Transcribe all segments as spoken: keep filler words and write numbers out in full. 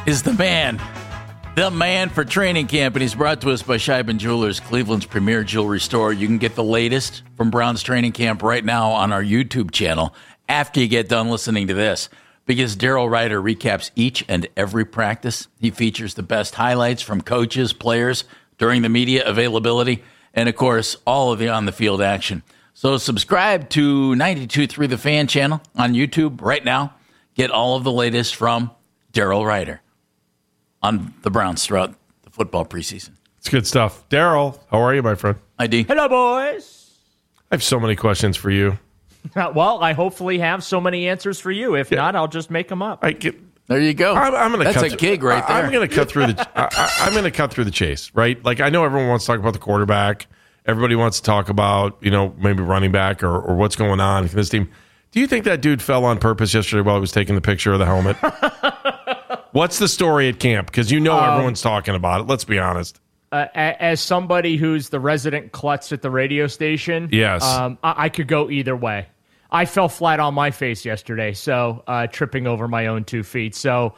is the man. The man for training camp, and he's brought to us by Scheiben Jewelers, Cleveland's premier jewelry store. You can get the latest from Brown's training camp right now on our YouTube channel after you get done listening to this, because Daryl Ryder recaps each and every practice. He features the best highlights from coaches, players, during the media availability, and, of course, all of the on-the-field action. So subscribe to ninety-two point three The Fan channel on YouTube right now. Get all of the latest from Daryl Ryder on the Browns throughout the football preseason. It's good stuff. Daryl, how are you, my friend? I D. Hello, boys. I have so many questions for you. Well, I hopefully have so many answers for you. If yeah. not, I'll just make them up. I get, there you go. I'm, I'm gonna That's cut a gig right there. I, I'm going to cut through the. I, I, I'm going to cut through the chase, right? Like, I know everyone wants to talk about the quarterback. Everybody wants to talk about, you know, maybe running back or, or what's going on in this team. Do you think that dude fell on purpose yesterday while he was taking the picture of the helmet? What's the story at camp? Because you know um, everyone's talking about it. Let's be honest. Uh, as somebody who's the resident klutz at the radio station, yes, um, I-, I could go either way. I fell flat on my face yesterday, so uh, tripping over my own two feet. So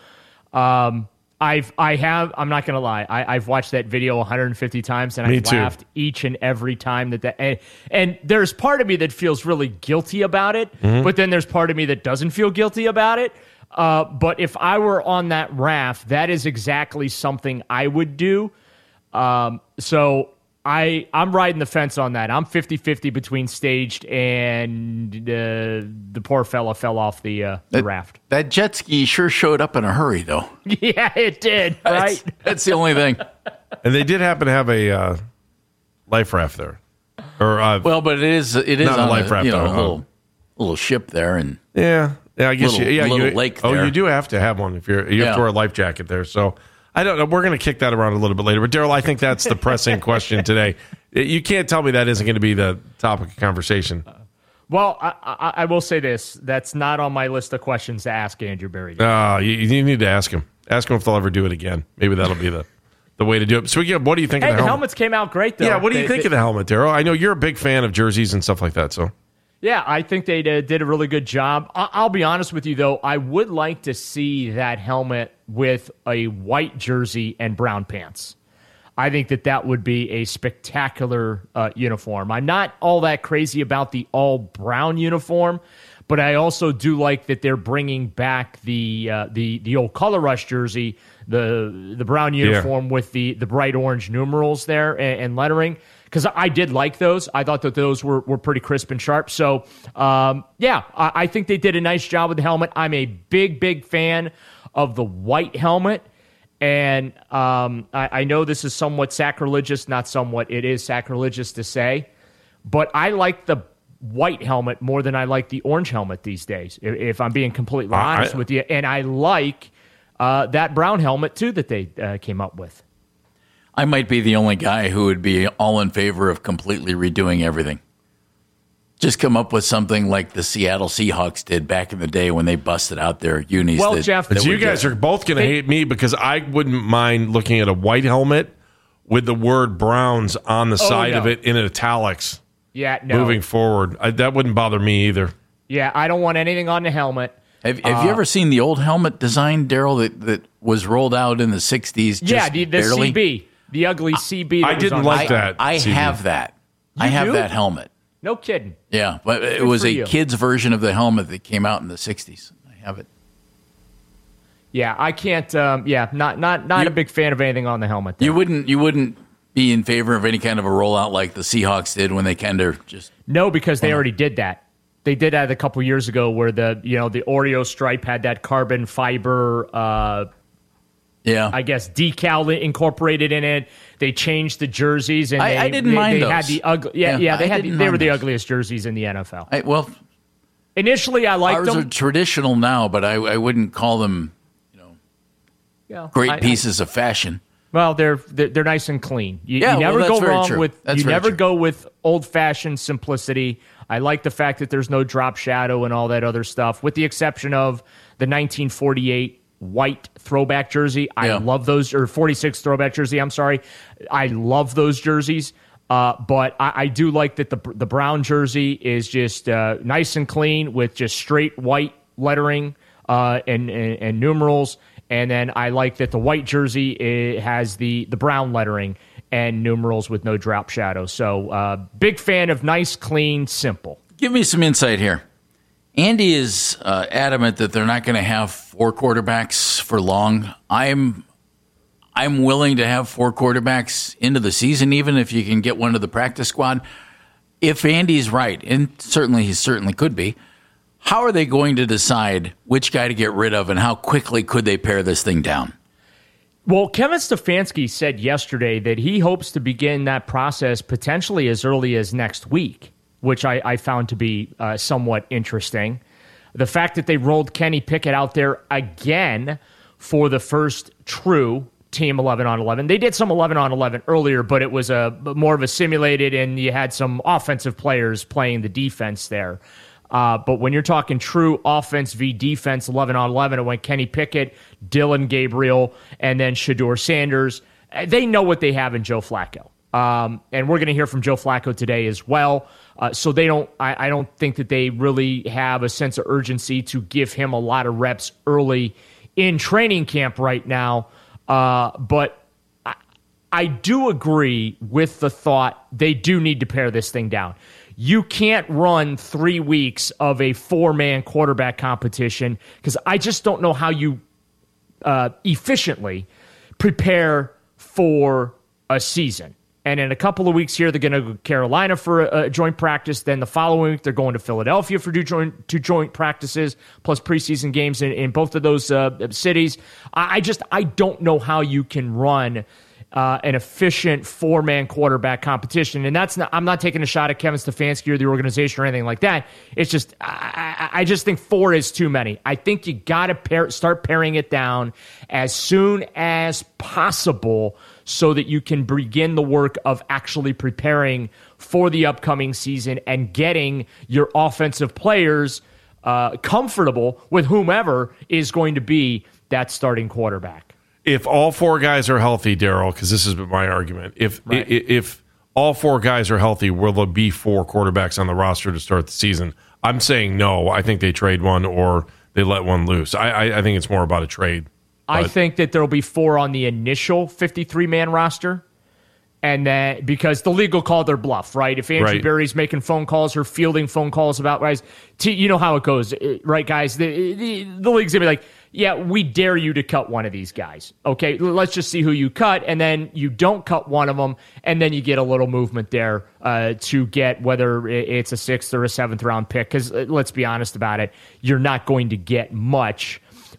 um, I've I have. I'm not going to lie. I, I've watched that video one hundred fifty times, and me I've too. laughed each and every time that that. And, and there's part of me that feels really guilty about it, mm-hmm. but then there's part of me that doesn't feel guilty about it. Uh, but if I were on that raft, that is exactly something I would do. Um, so I, I'm riding the fence on that. I'm fifty-fifty between staged and uh, the poor fella fell off the, uh, the that, raft. That jet ski sure showed up in a hurry, though. Yeah, it did, right? That's, that's the only thing. And they did happen to have a uh, life raft there. Or uh, Well, but it is it is not on a life raft, you know, though. a little, little ship there. and Yeah. Yeah, I guess little, you, yeah, little you, lake oh, there. you do have to have one if you're you have yeah. to wear a life jacket there. So I don't know. We're going to kick that around a little bit later. But Daryl, I think that's the pressing question today. You can't tell me that isn't going to be the topic of conversation. Uh, well, I, I, I will say this: that's not on my list of questions to ask Andrew Berry. Oh, you, you need to ask him. Ask him if they'll ever do it again. Maybe that'll be the, the way to do it. So, yeah, what do you think hey, of the, the helmet? helmets came out great, though. Yeah, what do you they, think they, of the helmet, Daryl? I know you're a big fan of jerseys and stuff like that. So. Yeah, I think they uh, did a really good job. I- I'll be honest with you, though. I would like to see that helmet with a white jersey and brown pants. I think that that would be a spectacular uh, uniform. I'm not all that crazy about the all-brown uniform, but I also do like that they're bringing back the uh, the the old Color Rush jersey, the the brown uniform yeah. with the, the bright orange numerals there and, and lettering. Because I did like those. I thought that those were, were pretty crisp and sharp. So, um, yeah, I, I think they did a nice job with the helmet. I'm a big, big fan of the white helmet. And um, I, I know this is somewhat sacrilegious, not somewhat, it is sacrilegious to say. But I like the white helmet more than I like the orange helmet these days, if, if I'm being completely honest I, with you. And I like uh, that brown helmet, too, that they uh, came up with. I might be the only guy who would be all in favor of completely redoing everything. Just come up with something like the Seattle Seahawks did back in the day when they busted out their unis. Well, that, Jeff, that so you guys just, are both going to hate me because I wouldn't mind looking at a white helmet with the word Browns on the oh, side no. of it in italics. Yeah, no. Moving forward. I, that wouldn't bother me either. Yeah, I don't want anything on the helmet. Have, have uh, you ever seen the old helmet design, Daryl, that, that was rolled out in the sixties? Just yeah, the, the barely? C B. The ugly C B. That I was didn't on like the that. I, I have that. You I have do? that helmet. No kidding. Yeah, but it Good was for a you. kid's version of the helmet that came out in the sixties. I have it. Yeah, I can't. Um, yeah, not not not You- a big fan of anything on the helmet. There. You wouldn't you wouldn't be in favor of any kind of a rollout like the Seahawks did when they kind of just No, because they already did that. They did that a couple years ago, where the you know the Oreo stripe had that carbon fiber. Uh, yeah. I guess decal incorporated in it. They changed the jerseys, and I- they, I didn't they, mind they had those. the ugly. Yeah, Yeah, yeah, they I had the, didn't they were mind the those. ugliest jerseys in the N F L. I, well, Initially, I liked ours them. are traditional now, but I, I wouldn't call them Yeah, great I- I- pieces of fashion. Well, they're they're, they're nice and clean. You, Yeah, you well, never that's go very wrong true. with That's you very never true. go with old fashioned simplicity. I like the fact that there's no drop shadow and all that other stuff, with the exception of the nineteen forty-eight white throwback jersey. I Yeah. love those, or forty-six throwback jersey. I'm sorry, I love those jerseys. Uh, but I, I do like that the the brown jersey is just uh, nice and clean with just straight white lettering uh, and, and and numerals. And then I like that the white jersey it has the, the brown lettering and numerals with no drop shadow. So uh, big fan of nice, clean, simple. Give me some insight here. Andy is uh, adamant that they're not going to have four quarterbacks for long. I'm I'm willing to have four quarterbacks into the season, even if you can get one to the practice squad. If Andy's right, and certainly he certainly could be, how are they going to decide which guy to get rid of, and how quickly could they pare this thing down? Well, Kevin Stefanski said yesterday that he hopes to begin that process potentially as early as next week, which I, I found to be uh, somewhat interesting. The fact that they rolled Kenny Pickett out there again for the first true team eleven on eleven. They did some eleven on eleven earlier, but it was a more of a simulated, and you had some offensive players playing the defense there. Uh, but when you're talking true offense v defense, eleven on eleven, it went Kenny Pickett, Dillon Gabriel, and then Shedeur Sanders. They know what they have in Joe Flacco. Um, and we're going to hear from Joe Flacco today as well. Uh, so they don't. I, I don't think that they really have a sense of urgency to give him a lot of reps early in training camp right now. Uh, but I, I do agree with the thought they do need to pare this thing down. You can't run three weeks of a four-man quarterback competition because I just don't know how you uh, efficiently prepare for a season. And in a couple of weeks here, they're going to go to Carolina for a, a joint practice. Then the following week, they're going to Philadelphia for two joint, two joint practices, plus preseason games in, in both of those uh, cities. I, I just I don't know how you can run uh, an efficient four-man quarterback competition. And that's not, I'm not taking a shot at Kevin Stefanski or the organization or anything like that. It's just I, I just think four is too many. I think you got to pair, start paring it down as soon as possible, so that you can begin the work of actually preparing for the upcoming season and getting your offensive players uh, comfortable with whomever is going to be that starting quarterback. If all four guys are healthy, Daryl, because this has been my argument, if Right. if, if all four guys are healthy, will there be four quarterbacks on the roster to start the season? I'm saying no. I think they trade one or they let one loose. I, I, I think it's more about a trade. I But- think that there will be four on the initial fifty-three man roster. And that because the league will call their bluff, right? If Andrew Right. Berry's making phone calls or fielding phone calls about guys, to, you know how it goes, right, guys? The, the, the league's going to be like, yeah, we dare you to cut one of these guys. Okay, let's just see who you cut. And then you don't cut one of them, and then you get a little movement there uh, to get whether it's a sixth or a seventh round pick. Because let's be honest about it, you're not going to get much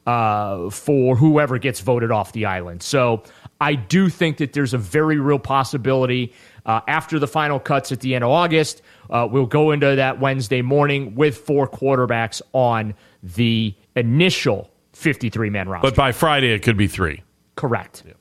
uh, for whoever gets voted off the island. So I do think that there's a very real possibility uh, after the final cuts at the end of August, uh, we'll go into that Wednesday morning with four quarterbacks on the initial fifty-three man roster. But by Friday, it could be three. Correct. Yeah.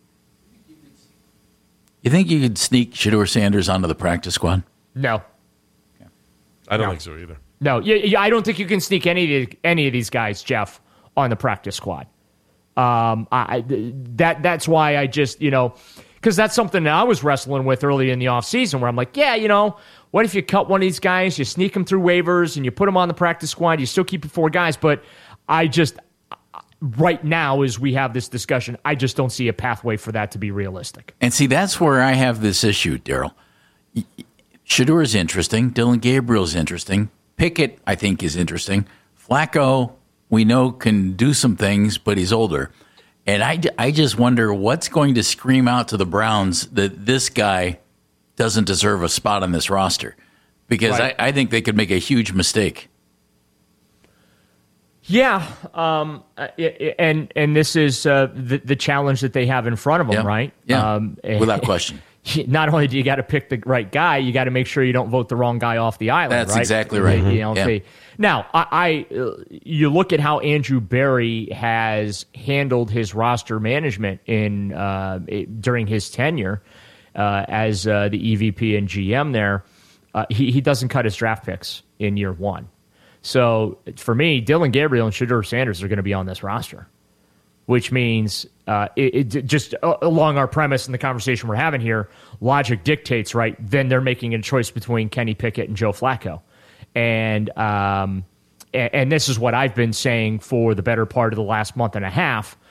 You think you could sneak Shedeur Sanders onto the practice squad? No. I don't No. think so either. No. Yeah, yeah, I don't think you can sneak any of, the, any of these guys, Jeff, on the practice squad. Um, I, that that's why I just, you know, because that's something that I was wrestling with early in the offseason where I'm like, yeah, you know, what if you cut one of these guys, you sneak them through waivers, and you put them on the practice squad, you still keep your four guys. But I just, right now, as we have this discussion, I just don't see a pathway for that to be realistic. And see, that's where I have this issue, Daryl. Shedeur is interesting. Dillon Gabriel is interesting. Pickett, I think, is interesting. Flacco, we know, can do some things, but he's older. And I, I just wonder what's going to scream out to the Browns that this guy doesn't deserve a spot on this roster. Because Right. I, I think they could make a huge mistake. Yeah, um, uh, and and this is uh, the the challenge that they have in front of them, Yeah. right? Yeah, um, without question. Not only do you got to pick the right guy, you got to make sure you don't vote the wrong guy off the island. That's right? exactly right. You know, Yeah. they, now I, I uh, you look at how Andrew Berry has handled his roster management in uh, it, during his tenure uh, as uh, the E V P and G M there. Uh, he he doesn't cut his draft picks in year one. So for me, Dillon Gabriel and Shedeur Sanders are going to be on this roster, which means uh, it, it just uh, along our premise in the conversation we're having here, logic dictates, right? Then they're making a choice between Kenny Pickett and Joe Flacco. And, um, and, and this is what I've been saying for the better part of the last month and a half,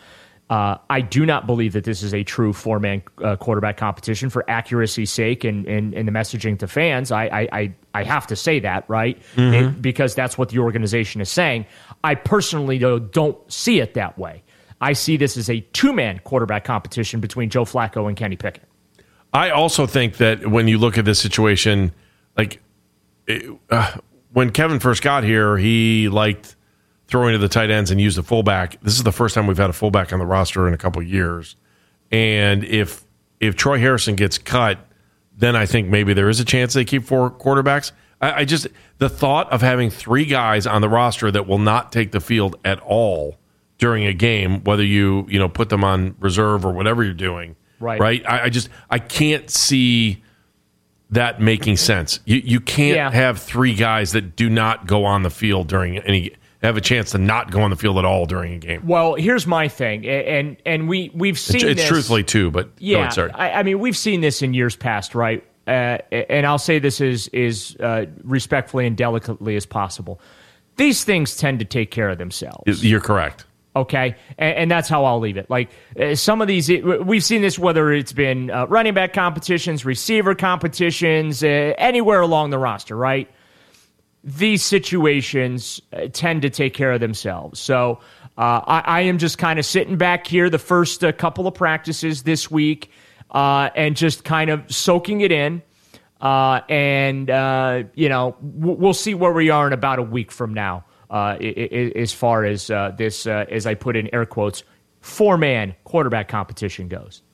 Uh, I do not believe that this is a true four-man uh, quarterback competition for accuracy's sake and, and, and the messaging to fans. I I, I, I have to say that, right? Mm-hmm. It, because that's what the organization is saying. I personally, though, don't see it that way. I see this as a two-man quarterback competition between Joe Flacco and Kenny Pickett. I also think that when you look at this situation, like it, uh, when Kevin first got here, he liked throwing to the tight ends and use the fullback. This is the first time we've had a fullback on the roster in a couple of years. And if if Troy Harrison gets cut, then I think maybe there is a chance they keep four quarterbacks. I, I just the thought of having three guys on the roster that will not take the field at all during a game, whether you you know put them on reserve or whatever you're doing, right? Right. I, I just I can't see that making sense. You you can't yeah. have three guys that do not go on the field during any. Have a chance to not go on the field at all during a game. Well, here's my thing, and and we we've seen it's, it's this, truthfully too, but yeah, go ahead, sorry. I, I mean we've seen this in years past, right? Uh, and I'll say this is is uh, respectfully and delicately as possible. These things tend to take care of themselves. You're correct. Okay, and, and that's how I'll leave it. Like uh, some of these, we've seen this whether it's been uh, running back competitions, receiver competitions, uh, anywhere along the roster, right? These situations uh, tend to take care of themselves. So uh, I, I am just kind of sitting back here the first uh, couple of practices this week uh, and just kind of soaking it in. Uh, and, uh, you know, w- we'll see where we are in about a week from now uh, I- I- as far as uh, this, uh, as I put in air quotes, four-man quarterback competition goes.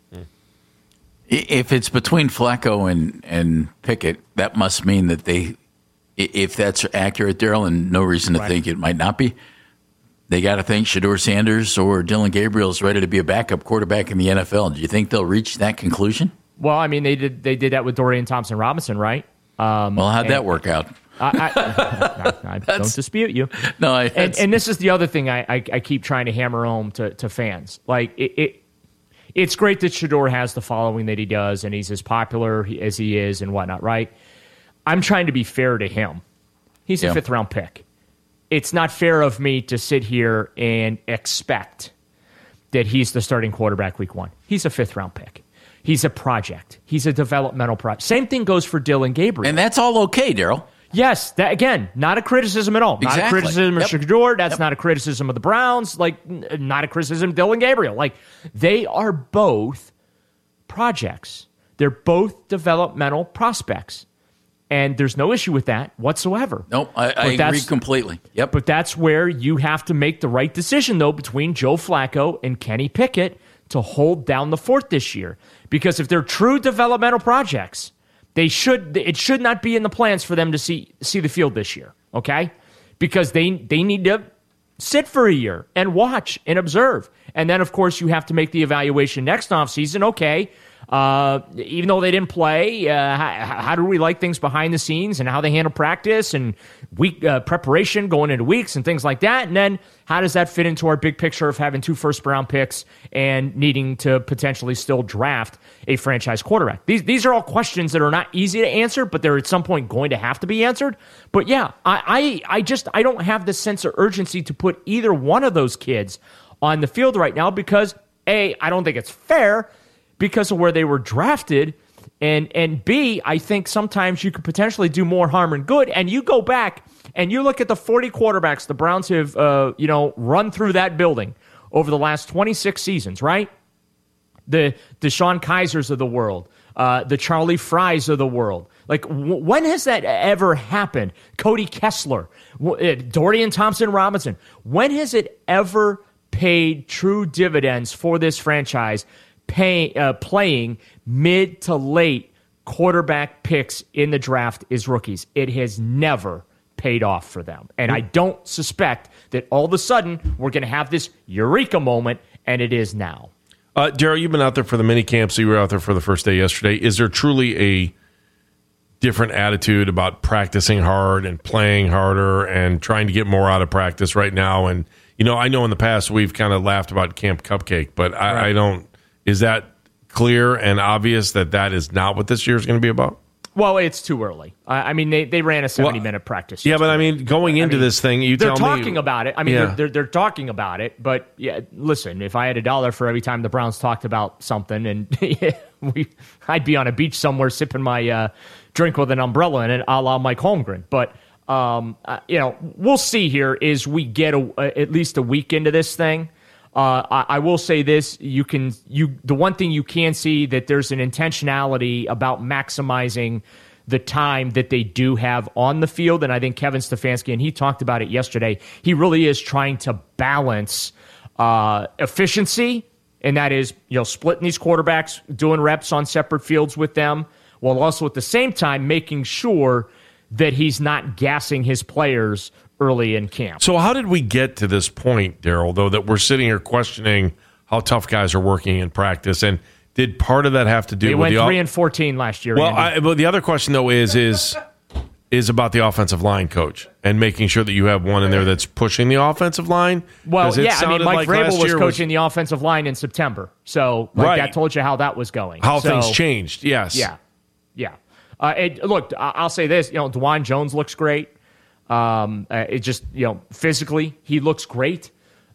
If it's between Flacco and, and Pickett, that must mean that they – if that's accurate, Daryl, and no reason to right. think it might not be, they got to think Shedeur Sanders or Dylan Gabriel is ready to be a backup quarterback in the N F L. Do you think they'll reach that conclusion? Well, I mean, they did they did that with Dorian Thompson-Robinson, right? Um, well, how'd and, that work out? I, I, I, I don't dispute you. No, I, and, and this is the other thing I, I, I keep trying to hammer home to, to fans. Like, it, it, it's great that Shedeur has the following that he does, and he's as popular as he is and whatnot, right? I'm trying to be fair to him. He's yeah. a fifth-round pick. It's not fair of me to sit here and expect that he's the starting quarterback week one. He's a fifth-round pick. He's a project. He's a developmental project. Same thing goes for Dylan Gabriel. And that's all okay, Daryl. Yes, that again, not a criticism at all. Exactly. Not a criticism yep. of Shedeur. That's yep. not a criticism of the Browns. Like, not a criticism of Dylan Gabriel. Like, they are both projects. They're both developmental prospects. And there's no issue with that whatsoever. Nope, I, I agree completely. Yep. But that's where you have to make the right decision, though, between Joe Flacco and Kenny Pickett to hold down the fort this year. Because if they're true developmental projects, they should it should not be in the plans for them to see see the field this year, okay? Because they they need to sit for a year and watch and observe. And then, of course, you have to make the evaluation next offseason, okay, Uh, even though they didn't play, uh, how, how do we like things behind the scenes and how they handle practice and week uh, preparation going into weeks and things like that? And then how does that fit into our big picture of having two first-round picks and needing to potentially still draft a franchise quarterback? These these are all questions that are not easy to answer, but they're at some point going to have to be answered. But yeah, I I, I just I don't have the sense of urgency to put either one of those kids on the field right now because A, I don't think it's fair because of where they were drafted, and and B, I think sometimes you could potentially do more harm than good. And you go back and you look at the forty quarterbacks the Browns have, uh, you know, run through that building over the last twenty-six seasons, right? The Deshaun Kaisers of the world, uh, the Charlie Frys of the world. Like, w- when has that ever happened? Cody Kessler, w- uh, Dorian Thompson-Robinson. When has it ever paid true dividends for this franchise? Pay, uh, playing mid to late quarterback picks in the draft as rookies. It has never paid off for them. And I don't suspect that all of a sudden we're going to have this eureka moment, and it is now. Uh, Daryl, you've been out there for the mini camps. You were out there for the first day yesterday. Is there truly a different attitude about practicing hard and playing harder and trying to get more out of practice right now? And, you know, I know in the past we've kind of laughed about Camp Cupcake, but I, right. I don't. Is that clear and obvious that that is not what this year is going to be about? Well, it's too early. I, I mean, they, they ran a seventy-minute well, practice. Yeah, but I mean, going into I mean, this thing, you they're tell talking me, about it. I mean, yeah. they're, they're they're talking about it. But yeah, listen, if I had a dollar for every time the Browns talked about something, and we, I'd be on a beach somewhere sipping my uh, drink with an umbrella in it, a la Mike Holmgren. But um, uh, you know, we'll see here as we get a, a, at least a week into this thing. Uh, I, I will say this: you can you the one thing you can see that there's an intentionality about maximizing the time that they do have on the field, and I think Kevin Stefanski, and he talked about it yesterday. He really is trying to balance uh, efficiency, and that is you know splitting these quarterbacks, doing reps on separate fields with them, while also at the same time making sure that he's not gassing his players early in camp. So how did we get to this point, Daryl, though, that we're sitting here questioning how tough guys are working in practice? And did part of that have to do they with went the... They went three and fourteen last year, Well, I, but the other question, though, is is is about the offensive line coach and making sure that you have one in there that's pushing the offensive line. Well, yeah, I mean, Mike like Vrabel was coaching was, the offensive line in September. So like, right. that told you how that was going. How so, things changed, yes. Yeah, yeah. Uh, it, look, I'll say this. You know, DeJuan Jones looks great. Um, uh, it just, you know, physically, he looks great.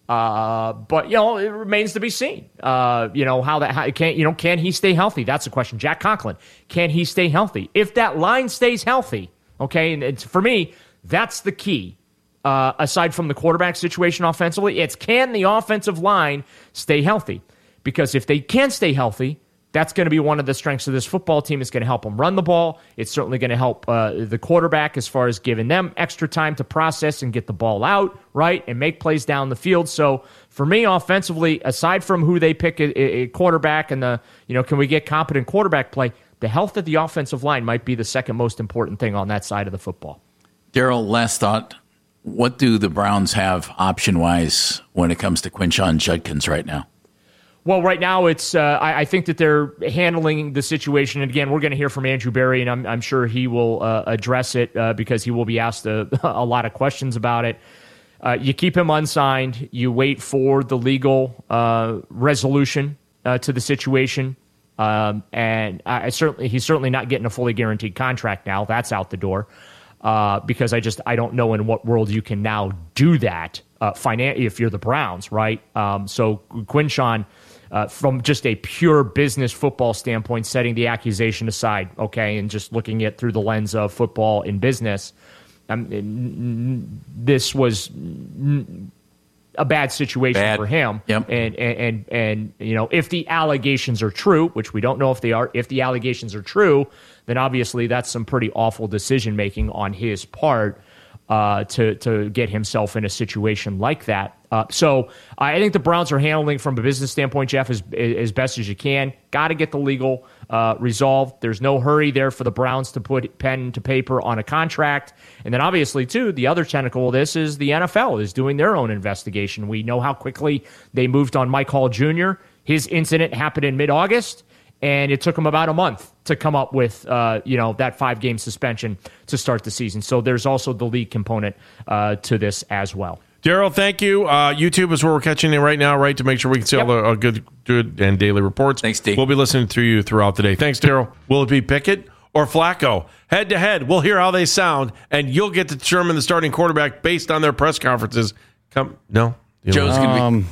Uh, but, you know, it remains to be seen. Uh, you know, how that, how, can, you know, can he stay healthy? That's the question. Jack Conklin, can he stay healthy? If that line stays healthy, okay, and it's, for me, that's the key. Uh, aside from the quarterback situation offensively, it's can the offensive line stay healthy? Because if they can stay healthy, that's going to be one of the strengths of this football team. It's going to help them run the ball. It's certainly going to help uh, the quarterback as far as giving them extra time to process and get the ball out, right, and make plays down the field. So for me, offensively, aside from who they pick a, a quarterback and the, you know, can we get competent quarterback play, the health of the offensive line might be the second most important thing on that side of the football. Daryl, last thought. What do the Browns have option-wise when it comes to Quinshon Judkins right now? Well, right now, it's. Uh, I, I think that they're handling the situation. And again, we're going to hear from Andrew Berry, and I'm, I'm sure he will uh, address it uh, because he will be asked a, a lot of questions about it. Uh, you keep him unsigned. You wait for the legal uh, resolution uh, to the situation, um, and I, I certainly he's certainly not getting a fully guaranteed contract now. That's out the door uh, because I just I don't know in what world you can now do that. Uh, finan- if you're the Browns, right? Um, so Quinshon. Uh, from just a pure business football standpoint, setting the accusation aside, okay, and just looking at through the lens of football and business, um, this was a bad situation bad. for him. Yep. And, and, and, and, you know, if the allegations are true, which we don't know if they are, if the allegations are true, then obviously that's some pretty awful decision-making on his part uh, to, to get himself in a situation like that. Uh, so I think the Browns are handling from a business standpoint, Jeff, as, as best as you can. Got to get the legal uh, resolved. There's no hurry there for the Browns to put pen to paper on a contract. And then obviously, too, the other tentacle of this is the N F L is doing their own investigation. We know how quickly they moved on Mike Hall Junior His incident happened in mid-August, and it took him about a month to come up with uh, you know that five-game suspension to start the season. So there's also the league component uh, to this as well. Daryl, thank you. Uh, YouTube is where we're catching in right now, right, to make sure we can see yep. all the uh, good, good and daily reports. Thanks, Steve. We'll be listening to you throughout the day. Thanks, Daryl. Will it be Pickett or Flacco? Head to head, we'll hear how they sound, and you'll get to determine the starting quarterback based on their press conferences. Come, no, Joe's going to um,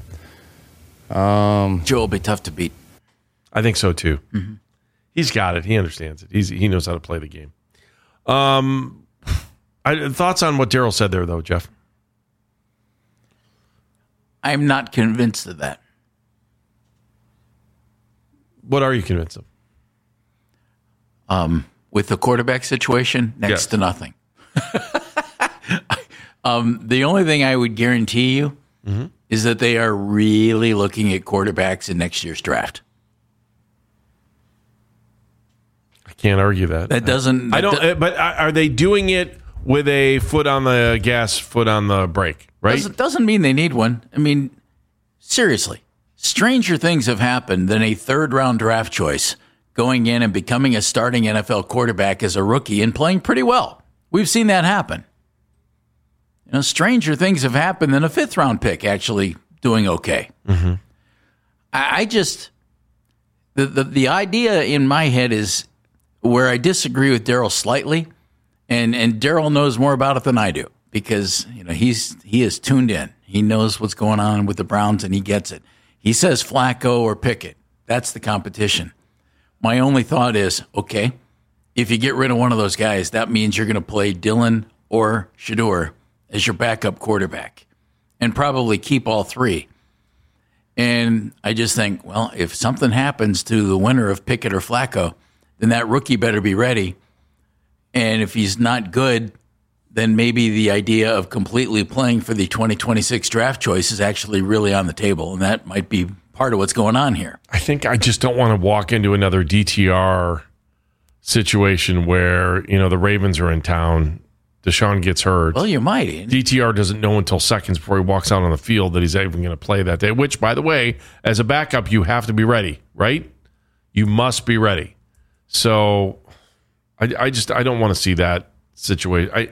be. Um, Joe will be tough to beat. I think so too. Mm-hmm. He's got it. He understands it. He's he knows how to play the game. Um, I, thoughts on what Daryl said there, though, Jeff? I'm not convinced of that. What are you convinced of? Um, with the quarterback situation, next yes. to nothing. um, the only thing I would guarantee you mm-hmm. is that they are really looking at quarterbacks in next year's draft. I can't argue that. That doesn't. That I don't. do, but are they doing it with a foot on the gas, foot on the brake? Right? Doesn't, doesn't mean they need one. I mean, seriously, stranger things have happened than a third-round draft choice going in and becoming a starting N F L quarterback as a rookie and playing pretty well. We've seen that happen. You know, stranger things have happened than a fifth-round pick actually doing okay. Mm-hmm. I, I just the, the the idea in my head is, where I disagree with Daryl slightly, and, and Daryl knows more about it than I do because you know he's he is tuned in. He knows what's going on with the Browns, and he gets it. He says Flacco or Pickett. That's the competition. My only thought is, okay, if you get rid of one of those guys, that means you're going to play Dillon or Shedeur as your backup quarterback and probably keep all three. And I just think, well, if something happens to the winner of Pickett or Flacco, then that rookie better be ready. And if he's not good, then maybe the idea of completely playing for the twenty twenty-six draft choice is actually really on the table. And that might be part of what's going on here. I think I just don't want to walk into another D T R situation where, you know, the Ravens are in town. Deshaun gets hurt. Well, you might. D T R doesn't know until seconds before he walks out on the field that he's even going to play that day, which, by the way, as a backup, you have to be ready, right? You must be ready. So I, I just I don't want to see that situation. I,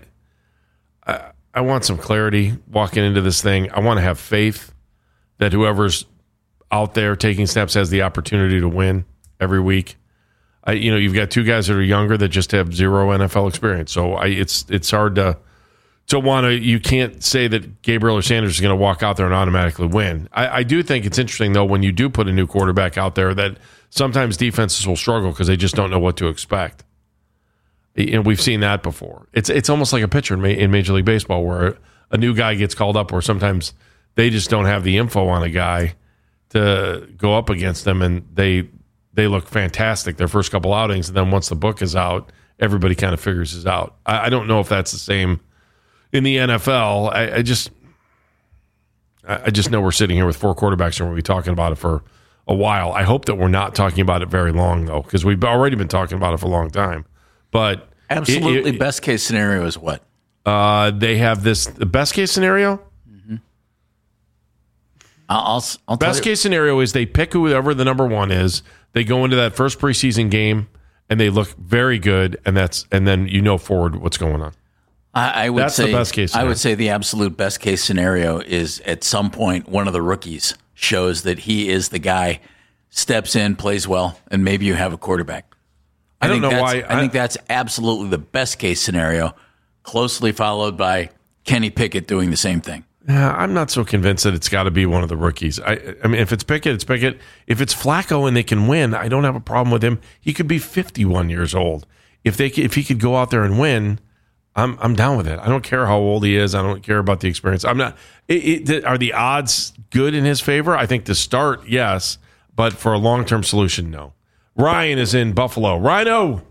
I I want some clarity walking into this thing. I want to have faith that whoever's out there taking steps has the opportunity to win every week. I, you know, you've got two guys that are younger that just have zero N F L experience. So I, it's it's hard to to want to. You can't say that Gabriel or Sanders is going to walk out there and automatically win. I, I do think it's interesting though when you do put a new quarterback out there that sometimes defenses will struggle because they just don't know what to expect. You know, we've seen that before. It's it's almost like a pitcher in, in Major League Baseball where a new guy gets called up, or sometimes they just don't have the info on a guy to go up against them, and they. They look fantastic their first couple outings, and then once the book is out, everybody kind of figures it out. I, I don't know if that's the same in the N F L. I, I just, I just know we're sitting here with four quarterbacks, and we'll be talking about it for a while. I hope that we're not talking about it very long, though, because we've already been talking about it for a long time. But absolutely, it, it, best case scenario is what? Uh, they have this. The best case scenario. Mm-hmm. I'll, I'll best case scenario is they pick whoever the number one is. They go into that first preseason game and they look very good, and that's and then you know forward what's going on. I, I would that's say the best case scenario. I would say the absolute best case scenario is at some point one of the rookies shows that he is the guy, steps in, plays well, and maybe you have a quarterback. I, I don't think know that's, why. I, I think that's absolutely the best case scenario, closely followed by Kenny Pickett doing the same thing. Yeah, I'm not so convinced that it's got to be one of the rookies. I, I mean, if it's Pickett, it's Pickett. If it's Flacco and they can win, I don't have a problem with him. He could be fifty-one years old. If they, if he could go out there and win, I'm I'm down with it. I don't care how old he is. I don't care about the experience. I'm not. It, it, are the odds good in his favor? I think to start, yes, but for a long-term solution, no. Ryan is in Buffalo. Rhino.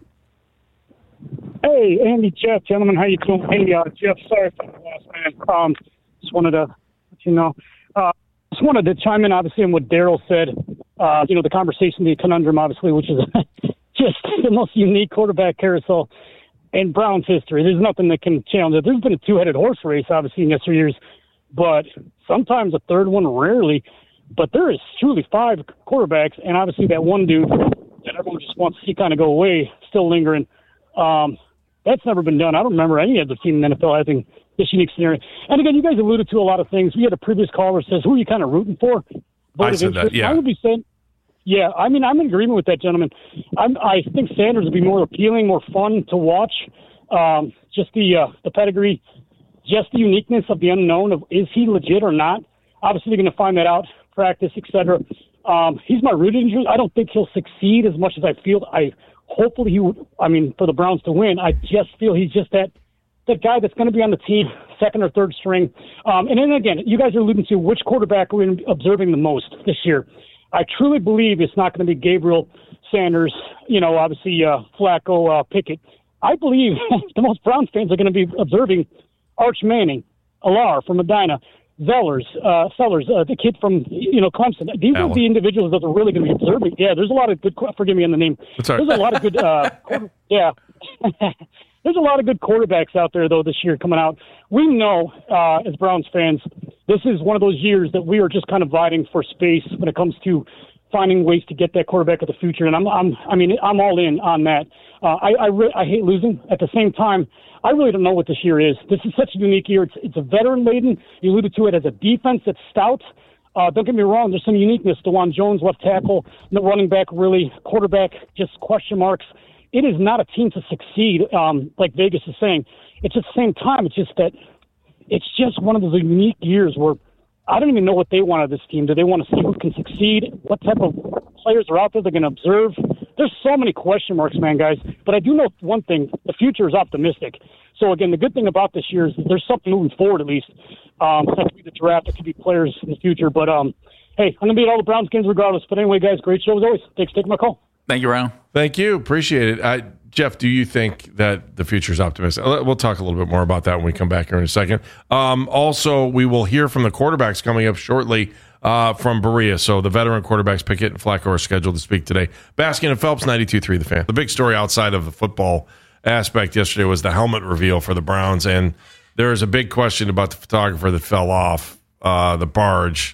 Hey, Andy, Jeff, gentlemen, how you doing? Hey, uh, Jeff, sorry for the last man. Um, just wanted to let you know. Uh, just wanted to chime in, obviously, on what Daryl said. Uh, you know, the conversation, the conundrum, obviously, which is just the most unique quarterback carousel in Browns history. There's nothing that can challenge it. There's been a two-headed horse race, obviously, in yesteryears, but sometimes a third one, rarely. But there is truly five quarterbacks, and obviously that one dude that everyone just wants to see kind of go away, still lingering. Um, that's never been done. I don't remember any other team in the N F L having this unique scenario. And again, you guys alluded to a lot of things. We had a previous caller says, who are you kind of rooting for? I said that, yeah. I would be saying, yeah, I mean, I'm in agreement with that, gentleman. I'm, I think Sanders would be more appealing, more fun to watch. Um, just the uh, the pedigree, just the uniqueness of the unknown of is he legit or not. Obviously, they're going to find that out, practice, et cetera. Um, he's my rooting interest. I don't think he'll succeed as much as I feel. I hopefully he would. I mean, for the Browns to win, I just feel he's just that that guy that's going to be on the team, second or third string. Um, and then again, you guys are alluding to which quarterback we're observing the most this year. I truly believe it's not going to be Gabriel, Sanders, you know, obviously uh, Flacco, uh, Pickett. I believe the most Browns fans are going to be observing Arch Manning, Alar from Medina, Zellers, uh, Sellers, uh, the kid from, you know, Clemson. These Allen. are the individuals that are really going to be observing. Yeah, there's a lot of good, forgive me on the name. Sorry. There's a lot of good, uh, yeah. There's a lot of good quarterbacks out there, though, this year coming out. We know, uh, as Browns fans, this is one of those years that we are just kind of vying for space when it comes to finding ways to get that quarterback of the future. And I'm, I'm, I mean, I'm all in on that. Uh, I, I, re- I hate losing. At the same time, I really don't know what this year is. This is such a unique year. It's, it's a veteran-laden. You alluded to it as a defense that's stout. Uh, don't get me wrong. There's some uniqueness. DeJuan Jones, left tackle, no running back, really. Quarterback, just question marks. it is not a team to succeed, um, like Vegas is saying. It's at the same time, it's just that it's just one of those unique years where I don't even know what they want of this team. Do they want to see who can succeed? What type of players are out there they're going to observe? There's so many question marks, man, guys. But I do know one thing. The future is optimistic. So, again, the good thing about this year is that there's something moving forward at least. Um, that could be the draft. It could be players in the future. But, um, hey, I'm going to be at all the Browns games regardless. But anyway, guys, great show as always. Thanks for taking my call. Thank you, Ryan. Thank you. Appreciate it. I, Jeff, do you think that the future is optimistic? We'll talk a little bit more about that when we come back here in a second. Um, also, we will hear from the quarterbacks coming up shortly uh, from Berea. So the veteran quarterbacks, Pickett and Flacco, are scheduled to speak today. Baskin and Phelps, ninety-two point three The Fan. The big story outside of the football aspect yesterday was the helmet reveal for the Browns, and there is a big question about the photographer that fell off uh, the barge,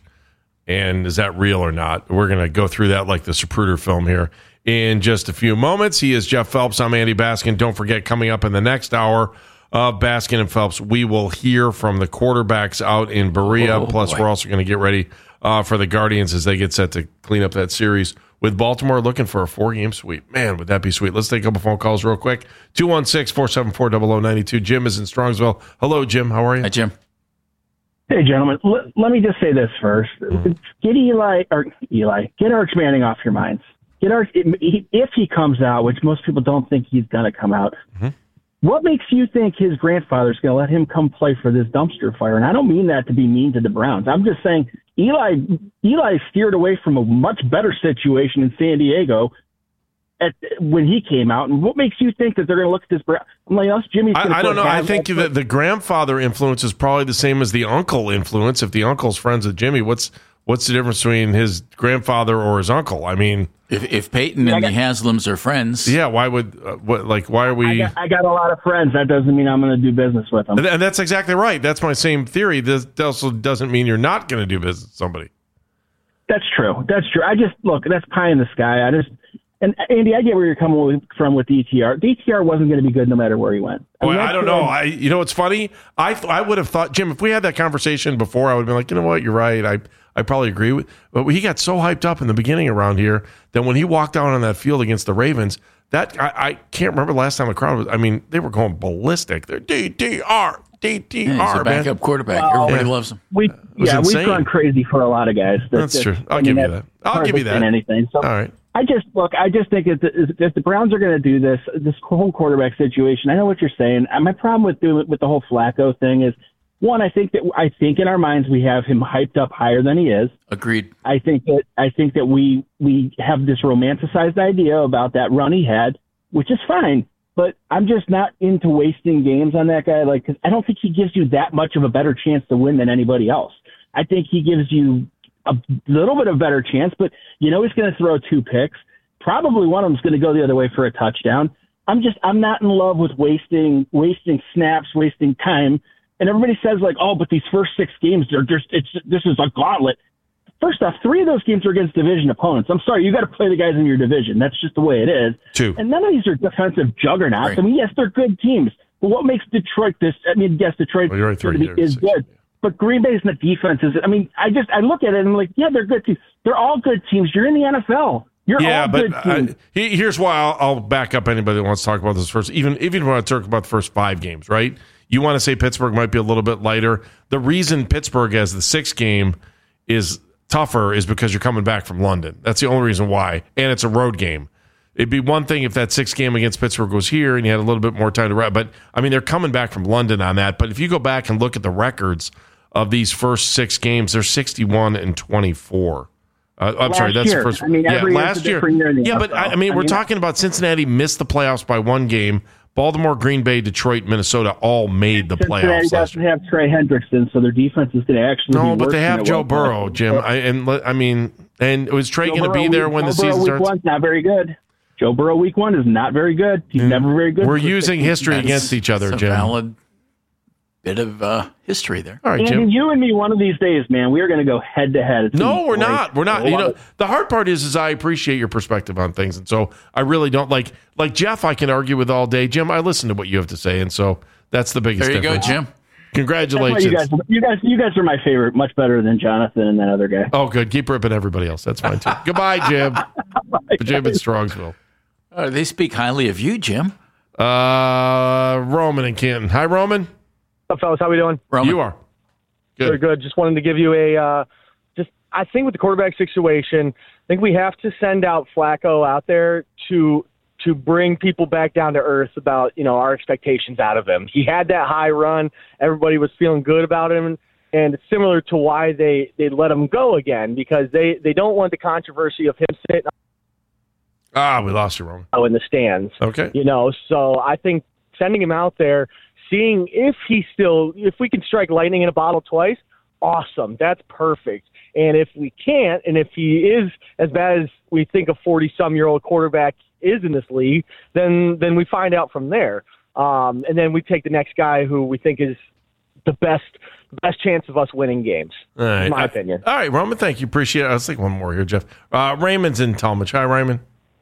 and is that real or not? We're going to go through that like the Zapruder film here in just a few moments. He is Jeff Phelps. I'm Andy Baskin. Don't forget, coming up in the next hour of Baskin and Phelps, we will hear from the quarterbacks out in Berea. Oh, Plus, boy. we're also going to get ready uh, for the Guardians as they get set to clean up that series with Baltimore looking for a four-game sweep. Man, would that be sweet. Let's take a couple phone calls real quick. two one six, four seven four, zero zero nine two. Jim is in Strongsville. Hello, Jim. How are you? Hi, Jim. Hey, gentlemen, L- let me just say this first. Mm-hmm. Get Eli, or Eli, get Arch Manning off your minds. Get Arch, if he comes out, which most people don't think he's going to come out, Mm-hmm. what makes you think his grandfather's going to let him come play for this dumpster fire? And I don't mean that to be mean to the Browns. I'm just saying Eli Eli steered away from a much better situation in San Diego at when he came out. And what makes you think that they're going to look at this? I'm like, us, Jimmy's going to I, I don't know. I think that the grandfather influence is probably the same as the uncle influence. If the uncle's friends with Jimmy, what's what's the difference between his grandfather or his uncle? I mean, If, if Peyton and got- the Haslams are friends, yeah. Why would uh, what? Like, why are I we? got, I got a lot of friends. That doesn't mean I'm going to do business with them. And and that's exactly right. That's my same theory. This also doesn't mean you're not going to do business with somebody. That's true. That's true. I just look. That's pie in the sky. I just and Andy, I get where you're coming from with D T R. D T R wasn't going to be good no matter where he went. I, mean, Well, I that's don't good. know. I you know what's funny? I th- I would have thought, Jim, if we had that conversation before, I would have been like, you know what, you're right. I I probably agree with. But he got so hyped up in the beginning around here that when he walked out on that field against the Ravens, that I, I can't remember the last time the crowd was. I mean, they were going ballistic. They're D T R, D T R, yeah, he's a man. backup quarterback. Well, Everybody yeah. loves him. We was yeah, insane. we've gone crazy for a lot of guys. That's just- true. I'll I give mean, you that's that. I'll hard give to you that. say Anything. So All right. I just look. I just think if the, if the Browns are going to do this, this whole quarterback situation. I know what you're saying. And my problem with doing with the whole Flacco thing is, one, I think that I think in our minds we have him hyped up higher than he is. Agreed. I think that I think that we we have this romanticized idea about that run he had, which is fine. But I'm just not into wasting games on that guy. Like, 'cause I don't think he gives you that much of a better chance to win than anybody else. I think he gives you a little bit of a better chance, but you know he's going to throw two picks. Probably one of them's going to go the other way for a touchdown. I'm just I'm not in love with wasting wasting snaps, wasting time. And everybody says like, oh, but these first six games are just it's this is a gauntlet. First off, three of those games are against division opponents. I'm sorry, you got to play the guys in your division. That's just the way it is. Two. And none of these are defensive juggernauts. Right. I mean, yes, they're good teams, but what makes Detroit this? I mean, yes, Detroit Well, you're right, three, is six, good, but Green Bay's not defense is. I mean, I just I look at it and I'm like, yeah, they're good teams. They're all good teams. You're in the N F L. You're Yeah, all but good teams. uh, he- here's why I'll, I'll back up anybody that wants to talk about this first. Even even when I talk about the first five games, right? You want to say Pittsburgh might be a little bit lighter. The reason Pittsburgh has the sixth game is tougher is because you're coming back from London. That's the only reason why, and it's a road game. It'd be one thing if that sixth game against Pittsburgh was here and you had a little bit more time to rest. But I mean, they're coming back from London on that. But if you go back and look at the records of these first six games, they're sixty-one and twenty-four. Uh, I'm Last sorry, that's year. the first. I mean, yeah, every year's a last year. different year in the Yeah, but N F L. I, I mean, I we're mean, talking about Cincinnati missed the playoffs by one game. Baltimore, Green Bay, Detroit, Minnesota all made the Cincinnati playoffs last doesn't year. have Trey Hendrickson, so their defense is going to actually No, be but worse they than have it Joe was Burrow, last Jim. year. I, and let- I mean, and was Trey Joe going to be Burrow there week- when the Joe Burrow season week starts? One's not very good. Joe Burrow week one is not very good. He's never very good. We're for using six- history That's- against each other, that's a Jim. valid bit of uh, history there. All right, Andy, Jim. you and me, one of these days, man, we are going to go head to head. It's No, gonna be we're great. not. We're not. I You love know, it. the hard part is, is I appreciate your perspective on things, and so I really don't like like Jeff. I can argue with all day, Jim. I listen to what you have to say, and so that's the biggest. There you difference. go, Jim. That's why Congratulations. you guys, you guys, you guys are my favorite, much better than Jonathan and that other guy. Oh, good. Keep ripping everybody else. That's fine too. Goodbye, Jim. Jim in Strongsville. Uh, they speak highly of you, Jim. Uh, Roman and Canton. Hi, Roman. What's up, fellas? How we doing? Roman. You are. Good. Very good. Just wanted to give you a uh, just. I think with the quarterback situation, I think we have to send out Flacco out there to to bring people back down to earth about you know our expectations out of him. He had that high run. Everybody was feeling good about him, and it's similar to why they they let him go again because they they don't want the controversy of him sitting Ah, we lost you, Roman. in the stands. Okay. You know, so I think sending him out there, seeing if he still, if we can strike lightning in a bottle twice, awesome. That's perfect. And if we can't, and if he is as bad as we think a forty-some-year-old quarterback is in this league, then then we find out from there. Um, and then we take the next guy who we think is the best best chance of us winning games, All right. in my I- opinion. All right, Roman, thank you. Appreciate it. Let's take one more here, Jeff. Uh, Raymond's in Talmadge. Hi, Raymond.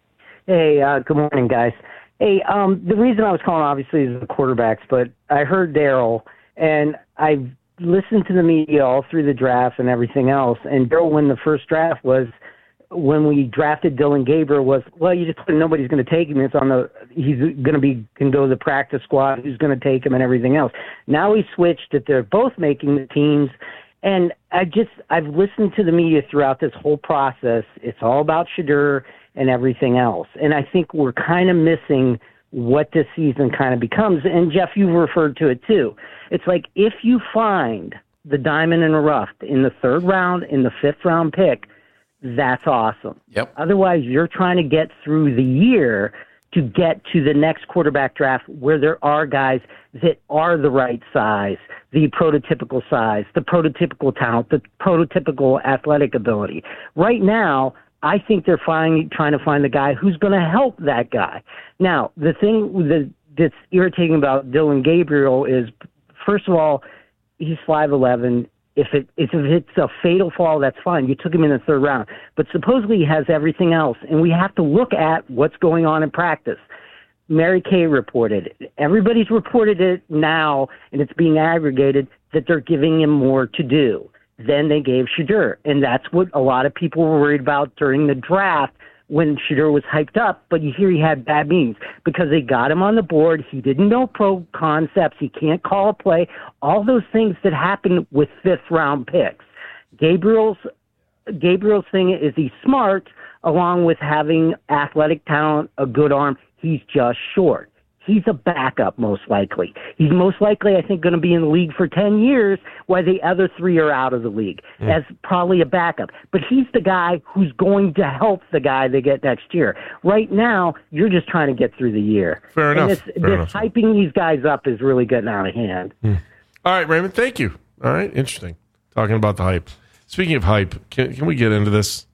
Hey, uh, good morning, guys. Hey, um, the reason I was calling obviously is the quarterbacks, but I heard Daryl, and I've listened to the media all through the draft and everything else. And Daryl, when the first draft was, when we drafted Dylan Gabriel, was well, you just nobody's going to take him. It's on the he's going to be can go to the practice squad. Who's going to take him and everything else. Now he switched that they're both making the teams. And I just, I've listened to the media throughout this whole process. It's all about Shedeur and everything else. And I think we're kind of missing what this season kind of becomes. And Jeff, you referred to it too. It's like if you find the diamond in the rough in the third round, in the fifth round pick, that's awesome. Yep. Otherwise, you're trying to get through the year to get to the next quarterback draft where there are guys that are the right size, the prototypical size, the prototypical talent, the prototypical athletic ability. Right now, I think they're find, trying to find the guy who's going to help that guy. Now, the thing that, that's irritating about Dylan Gabriel is, first of all, he's five eleven. If it if it's a fatal fall, that's fine. You took him in the third round. But supposedly he has everything else, and we have to look at what's going on in practice. Mary Kay reported it. Everybody's reported it now, and it's being aggregated that they're giving him more to do than they gave Shedeur. And that's what a lot of people were worried about during the draft when Shedeur was hyped up. But you hear he had bad meetings because they got him on the board. He didn't know pro concepts. He can't call a play. All those things that happen with fifth-round picks. Gabriel's Gabriel's thing is he's smart, along with having athletic talent, a good arm. He's just short. He's a backup, most likely. He's most likely, I think, going to be in the league for ten years, while the other three are out of the league, mm. as probably a backup. But he's the guy who's going to help the guy they get next year. Right now, you're just trying to get through the year. Fair and enough. This, Fair this enough. hyping these guys up is really getting out of hand. Mm. All right, Raymond, thank you. All right, interesting. Talking about the hype. Speaking of hype, can, can we get into this?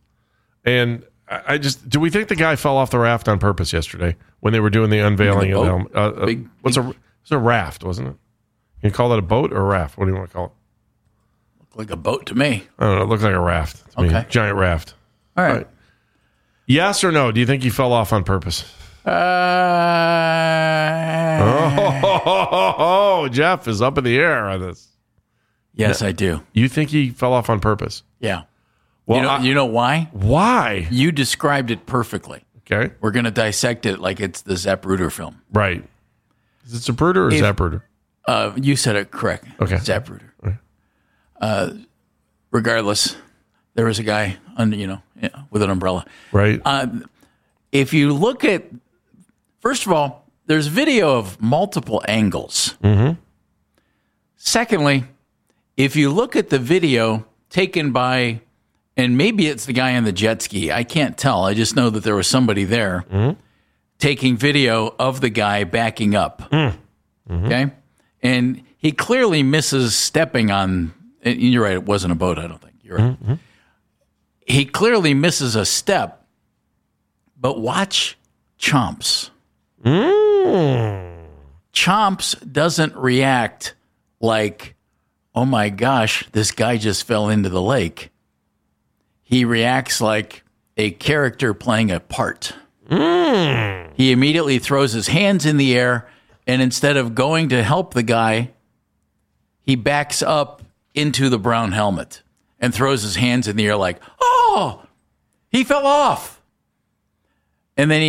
And I, I just, do we think the guy fell off the raft on purpose yesterday when they were doing the unveiling of the helmet? Uh, uh, Big- what's a, it's a raft, wasn't it? You call that a boat or a raft? What do you want to call it? Look like a boat to me. I don't know. It looked like a raft to me. Okay. Giant raft. All right. All right. Yes or no? Do you think he fell off on purpose? Uh, Oh, Jeff is up in the air on this. yes, I do. You think he fell off on purpose? Yeah. Well, you know, I- you know why? Why? You described it perfectly. Okay. We're going to dissect it like it's the Zapruder film. Right. Is it Zapruder or If- Zapruder? Uh, you said it correct. Okay. Zapruder. Uh, regardless, there was a guy under, you know, yeah, with an umbrella. Right. Uh, if you look at, first of all, there's video of multiple angles. Mm-hmm. Secondly, if you look at the video taken by, and maybe it's the guy on the jet ski, I can't tell. I just know that there was somebody there Mm-hmm. taking video of the guy backing up. Mm-hmm. Okay? And he clearly misses stepping on, and you're right, it wasn't a boat, I don't think. You're right. Mm-hmm. He clearly misses a step, but watch Chomps. Mm. Chomps doesn't react like, oh my gosh, this guy just fell into the lake. He reacts like a character playing a part. Mm. He immediately throws his hands in the air, and instead of going to help the guy, he backs up into the brown helmet and throws his hands in the air like, oh, he fell off. And then he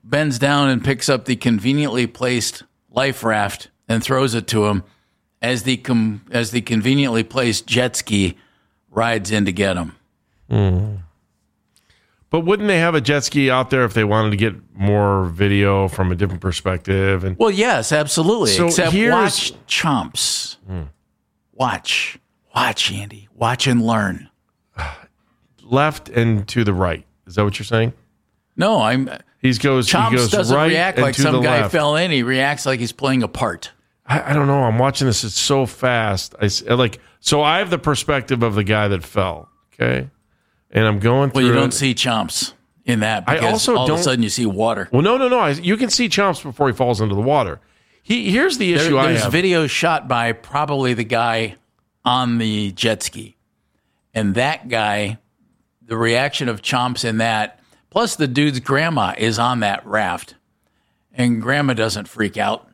bends down and picks up the conveniently placed life raft and throws it to him as the com- as the conveniently placed jet ski rides in to get him. Mm. But wouldn't they have a jet ski out there if they wanted to get more video from a different perspective? And well, yes, absolutely. So Except here's- watch Chomps. Mm. Watch. Watch, Andy. Watch and learn. Left and to the right. Is that what you're saying? No, I'm... He goes, Chomps he goes doesn't right react and like to some the guy left. fell in. He reacts like he's playing a part. I, I don't know. I'm watching this. It's so fast. I s- like. So I have the perspective of the guy that fell. Okay, and I'm going through. Well, you don't it. see Chomps in that I because also all of don't- a sudden you see water. Well, no, no, no. I, you can see Chomps before he falls into the water. He here's the There, issue I there's have. video shot by probably the guy on the jet ski, and that guy, the reaction of Chomps in that. Plus, the dude's grandma is on that raft, and grandma doesn't freak out.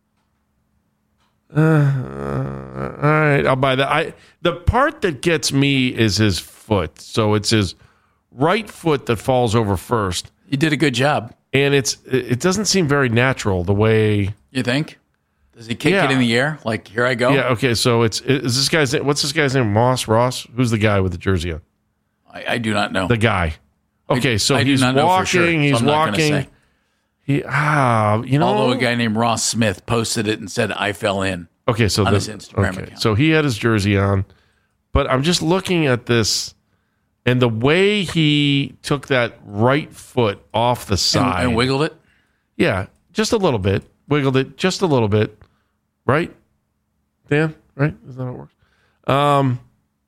Uh, all right, I'll buy that. I the part that gets me is his foot. So it's his right foot that falls over first, You did a good job. and it's it doesn't seem very natural the way. You think? Does he kick Yeah. it in the air? Like, here I go? Yeah. Okay. So it's is this guy's name- what's this guy's name? Moss Ross. Who's the guy with the jersey on? I, I do not know. The guy. Okay, so I do he's not know for walking. sure, so He's I'm not gonna walking. say. He ah, you know. Although a guy named Ross Smith posted it and said, I fell in. Okay, so on the, his Instagram okay, account. so he had his jersey on, but I'm just looking at this, and the way he took that right foot off the And, side, and wiggled it? yeah, just a little bit, wiggled it just a little bit, right, Dan? Right? Is that how it works? Um,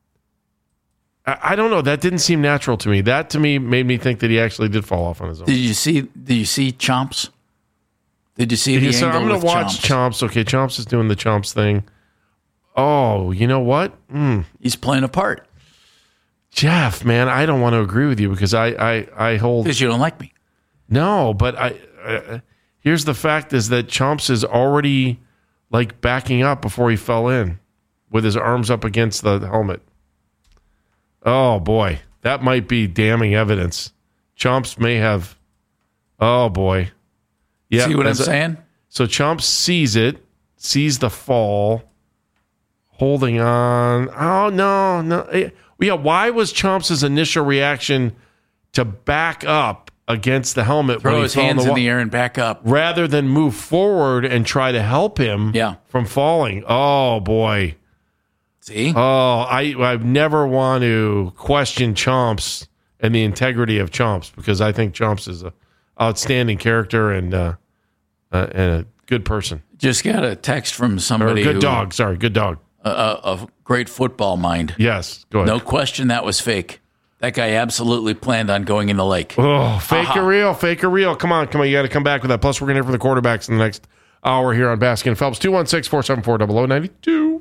I, I don't know. That didn't seem natural to me. That to me made me think that he actually did fall off on his own. Did you see Did you see Chomps? Did you see the Yeah, so angle I'm going with to watch Chomps? Chomps. Okay, Chomps is doing the Chomps thing. Oh, you know what? Mm. He's playing a part Jeff, man, I don't want to agree with you because I, I, I hold because you don't like me. no, but I, uh, here's the fact is that Chomps is already like backing up before he fell in with his arms up against the helmet. Oh boy, that might be damning evidence. Chomps may have. Oh boy, yeah. See what I'm as a- saying? So Chomps sees it, sees the fall, holding on. Oh no, no. Eh, Yeah, why was Chomps' initial reaction to back up against the helmet Throw when he his fell hands in the, in wa- the air and back up. rather than move forward and try to help him Yeah. from falling? Oh boy. See? Oh, I I never want to question Chomps and the integrity of Chomps because I think Chomps is a outstanding character and uh, uh, and a good person. Just got a text from Or a somebody good who, dog. Sorry, good dog. A, a, a great football mind. Yes, go ahead. No question that was fake. That guy absolutely planned on going in the lake. Oh, fake Uh-huh. or real, fake or real. Come on, come on. You got to come back with that. Plus, we're going to hear from the quarterbacks in the next hour here on Baskin and Phelps. two one six, four seven four, zero zero nine two.